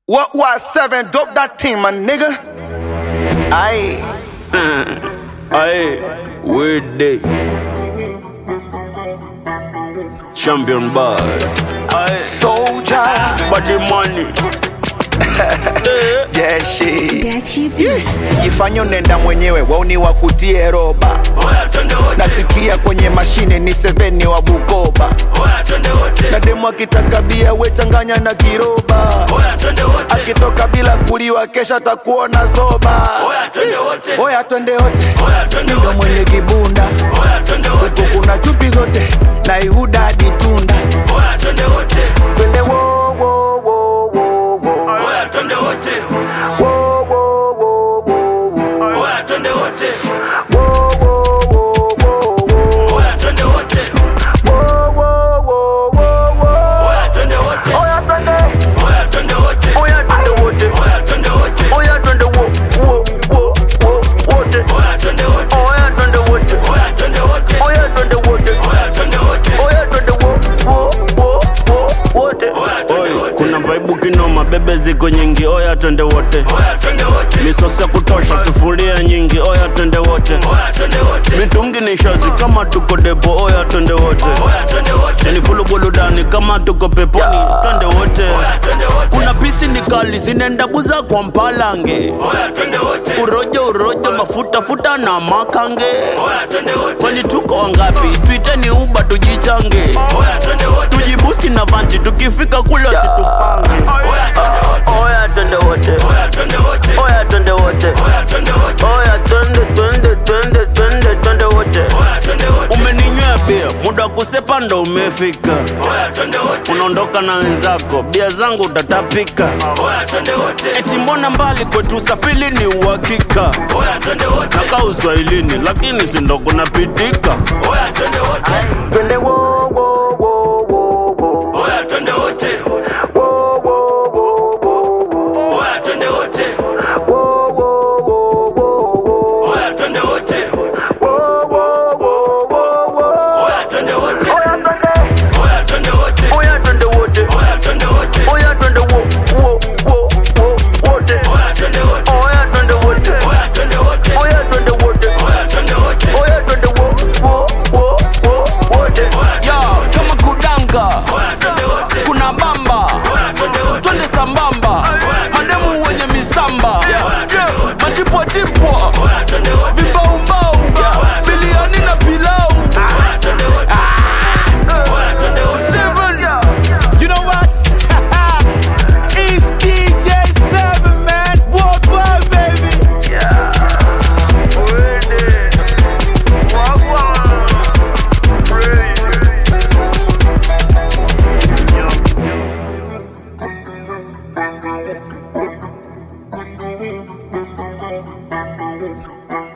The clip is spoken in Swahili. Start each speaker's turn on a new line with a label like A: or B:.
A: What 7? Dope that team, my nigga. Aye.
B: Aye. Weird day. Champion boy. Aye.
A: Soldier.
B: Body money.
A: Yeah, shit.
C: Gachi.
A: Jifanye nenda mwenyewe, wauni wakutie roba. Nasikia kwenye mashine ni 7 wa Bukoba. Na demu akitaka bia we changanya na kiroba. Akitoka bila kuliwa kesha takuona zoba. Oya twende wote. Nindo mwenye kibunda. Huku kuna chupi zote na Ihuda hadi Tunda. Twende wo wo wo wo wo.
B: Twende wote.
A: Wo wo wo wo wo.
B: Twende wote.
A: Wo wo wo wo wo.
B: Twende wote.
A: Wo wo wo wo wo.
B: Twende wote.
A: Oya twende.
B: Twende wote.
A: Oya twende wote.
B: Twende wote.
A: Oya twende wo wo wo wo wote.
B: Twende wote.
A: Oya twende wote.
B: Twende wote.
A: Oya twende wote.
B: Twende wote.
A: Oya twende wo wo wo wo wote.
B: Oi, kuna vibe kinoma, bebe ziko nyingi, oya twende wote. Misosi ya kutosha, sufuria nyingi, oya twende wote. Mitungi ni shazi kama tuko depo, oya twende wote. Yani fulu buludani kama tuko peponi, twende wote. Kuna pisi ni kali, zinenda buza kwa mpalange. Urojo, mafuta na makange. Kwani tuko wangapi, tuite ni Uber tujichange. Tujibusti na vanji, tukifika kule situpange.
A: Oya twende wote. Oya twende wote. Oya twende twende wote.
B: Umeninywea bia, muda kusepa ndo umefika. Unaondoka na wenzako, bia zangu utatapika. Eti mbona mbali kwetu safili ni uhakika. Naka uswahilini, lakini sindo kunapitika.
A: Twende wo wo wo wo wo.
B: Twende wote.
A: Wo wo wo wo wo.
B: Twende wote.
A: Wo wo wo wo wo.
B: Twende wote.
A: Wo wo wo wo wo.
B: Twende wote.
A: Oya twende.
B: Twende wote.
A: Oya twende wote.
B: Twende wote.
A: Oya twende wo wo wo wo wote.
B: Twende wote.
A: Oya twende wote.
B: Twende wote.
A: Oya twende wote.
B: Twende wote.
A: Oya twende wo wo wo wo wote.
B: Yo, kama kudanga, kuna bamba, twende sambamba, mademu wenye misamba, matipwatipwa, vibaumbau, biliani na pilau. 7,
D: You know what? It's DJ 7, man. Worldwide, baby.
C: Gachi.